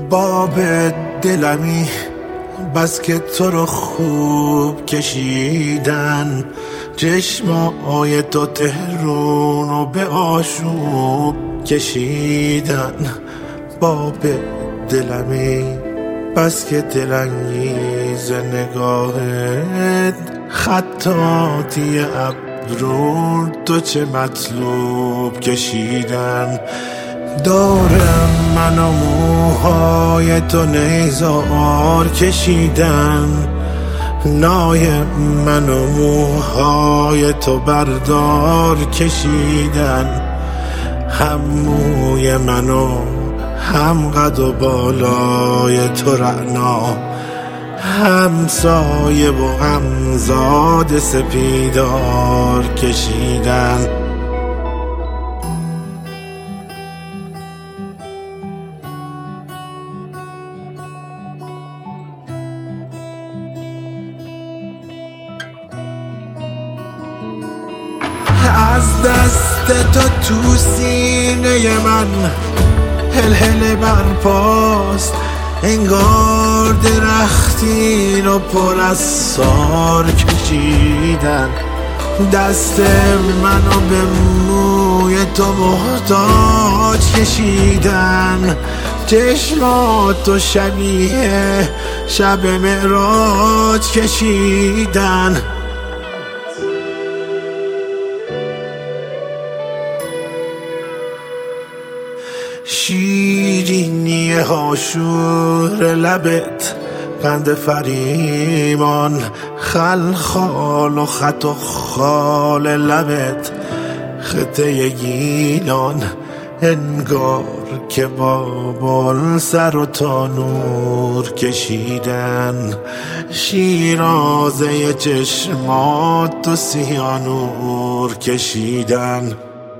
باب دلمی بس که تو رو خوب کشیدن، چشمای تو تهرون و به آشوب کشیدن. باب دلمی بس که دلانگیز نگاهت، خطاطی ابرو تو چه مطلوب کشیدن. دارم من و موهای تو نیزار کشیدن، نای من و موهای تو بردار کشیدن. هم موی من و هم قد و بالای تو رعنا، هم سایه و هم زاد سپیدار کشیدن. از دست تو تو سینه من هل برپاست، انگار درختین و پر از سار کشیدن. دست منو به موی تو محتاج کشیدن، چشماتو شبیه شب معراج کشیدن. شیرینی هاشور لبت، قند فریمان خلخال و خط و خال لبت، خطه گیلان انگار که بابل سر و تانور کشیدن. شیرازه چشمات و سیانور کشیدن.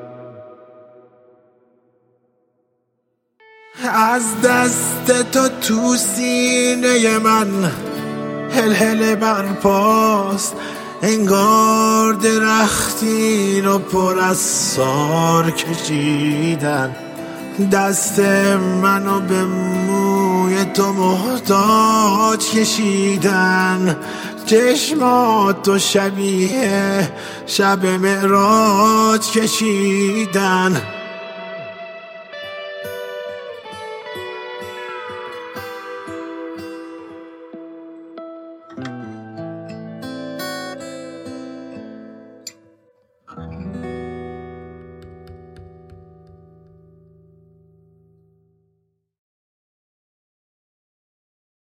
از دست تو تو سینه من هل برپاست، انگار درختین و پر از سار کشیدن. دست منو به موی تو محتاج کشیدن، چشماتو شبیه شب معراج کشیدن.